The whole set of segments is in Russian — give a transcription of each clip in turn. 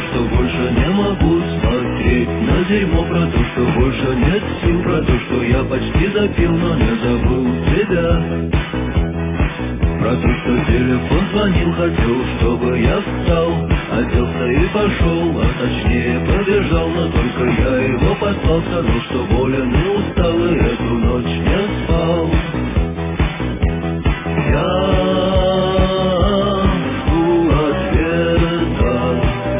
что больше не могу смотреть на дерьмо, про то, что больше нет сил, про то, что я почти запил, но не забыл тебя. Про то, что телефон звонил, хотел, чтобы я встал, оделся и пошел, а точнее побежал, но только я его послал, сказал, что болен и устал, и эту ночь не спал. Я жду ответа,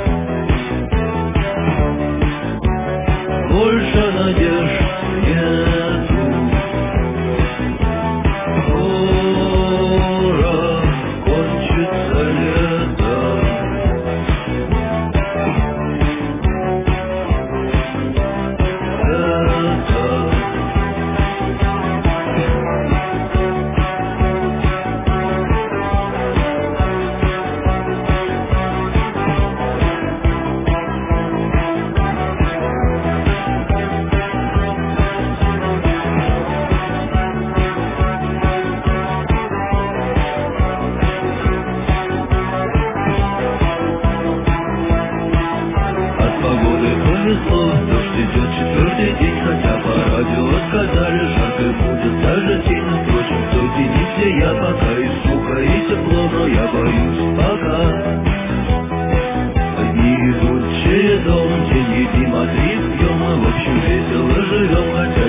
больше надежд нету. Скоро кончится лето, от погоды повезло, дождь идет четвертый день, хотя по радио сказали, жарко будет даже тень. Впрочем, в той тени, где я пока и сухо, и тепло, но я боюсь пока. Одни идут чередом, день едим, а три пьем, мы в общем весело живем, хотя